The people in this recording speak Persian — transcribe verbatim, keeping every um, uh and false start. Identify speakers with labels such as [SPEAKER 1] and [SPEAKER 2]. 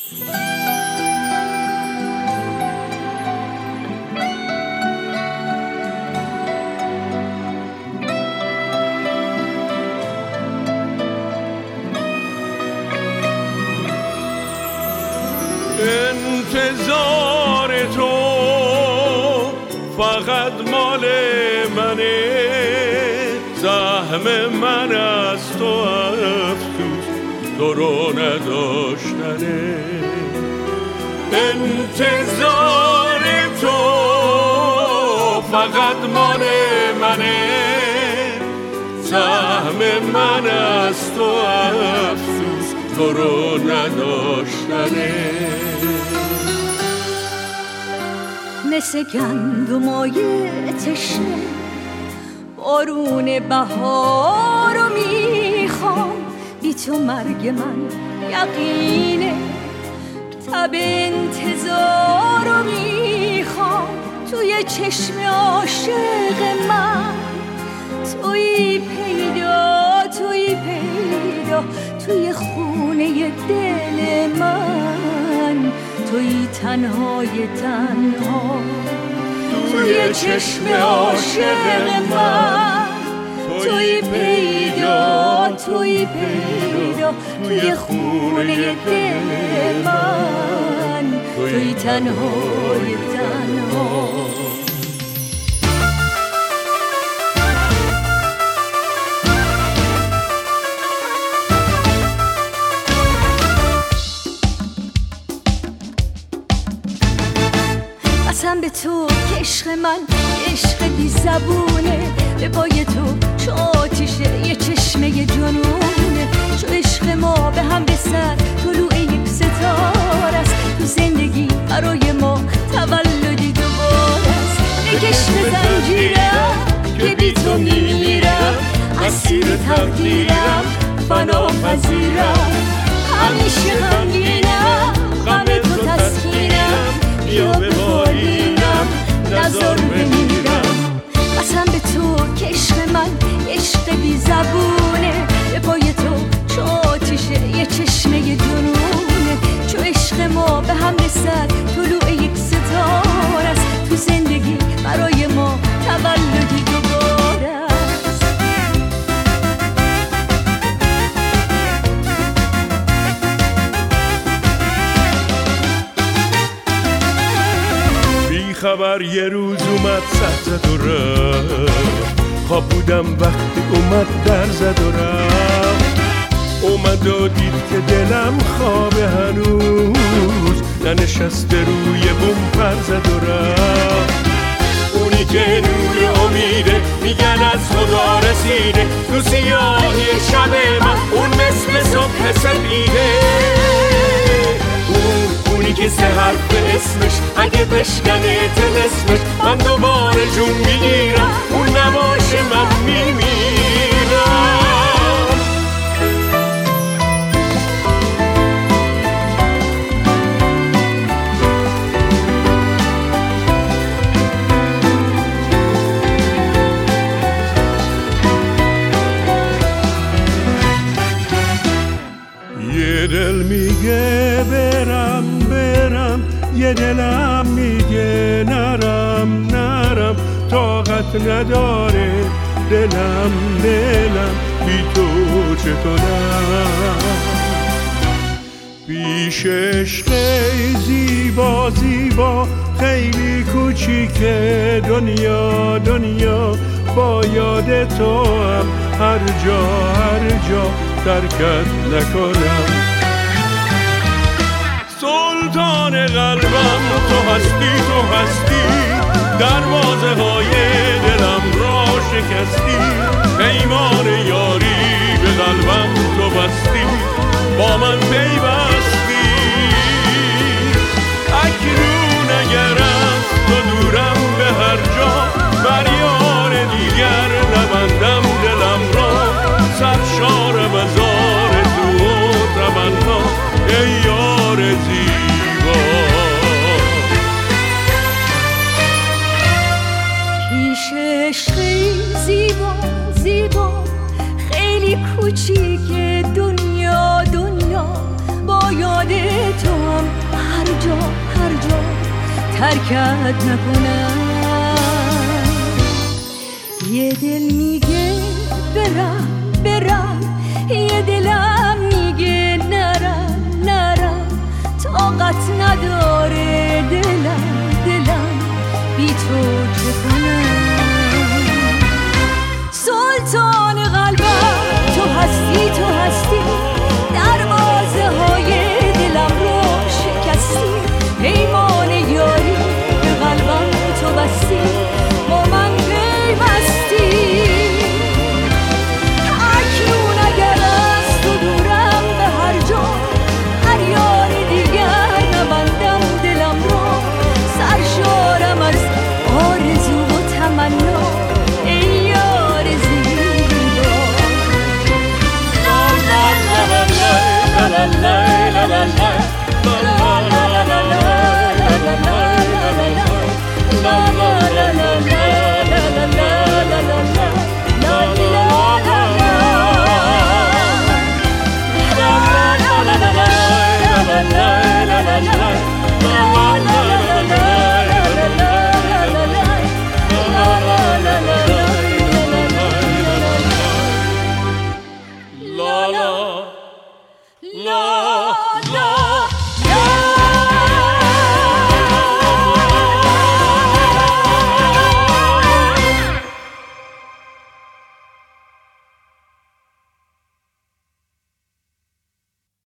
[SPEAKER 1] انتظار تو فقط مال منه، زحم من از تو افسوس تو رو نداشتنه. انتظار تو فقط مال منه، زحم من از تو افسوس تو رو نداشتنه.
[SPEAKER 2] مثل گندمای تشنه بارون بهار رو میخوام، بی تو مرگ من یقینه. تب انتظار رو میخوام توی چشم عاشق من، توی پیدا توی پیدا توی خونه دل من، توی تنهای تنها توی چشم عاشق من، توی پیدا توی پیدا توی خونه دل من، توی تنهای تنها. قسم به تو که عشق من عشق بی زبونه، به پای تو چو آتیشه یه چشمه جنونه. چو عشق ما به هم رسد طلوع یک ستاره است، تو زندگی برای ما تولدی دوباره است. بکش به زنجیرم که بی تو میمیرم، اسیر تقدیرم فنا پذیرم. همیشه غمگینم غم تو تسکینم، بیا ببالینم نزار بمیرم. قسم به تو که عشق من عشق بی زبونه، به پای تو چو آتیشه یه چشمه جنونه. چو عشق ما به هم رسد طلوع یک ستاره است، تو زندگی برای ما تولدی دوباره است.
[SPEAKER 1] بی خبر یه روز اومد سر زد و رفت، خواب بودم وقتی اومد در زد و رفت. اومد و دید که دلم خوابه هنوز، ننشسته روی بوم پر زد و رفت. اونی که نور امیده میگن از خدا رسیده، تو سیاهی شب من اون مثل صبح سپیده. اون اونی که سه حرف اسمش اگه بشکنه طلسمش، من دوباره جون میگیرم اون نباشه من میمیرم. یه دل میگه برم برم، یه دلم میگه نرم نرم. طاقت نداره دلم دلم بی تو چطورم. پیش عشق زیبا زیبا خیلی کوچیکه دنیا دنیا، با یاد تو هم هر جا هر جا ترکت نکنم. سلطان قلبم تو هستی تو هستی، دروازه های دلم را شکستی. پیمان یاری به قلبم تو بستی، با من پیوستی. اکنون اگر از تو دورم به هر جا، بر یار دیگر نبندم دلم را. سرشارم از آرزو و تمنا، ای یار زیبا.
[SPEAKER 2] پیش عشقی زیبا زیبا خیلی کوچیک دنیا دنیا، با جا هر جا ترکت نکنم. یه دل میگه برم برم، یه دلم میگه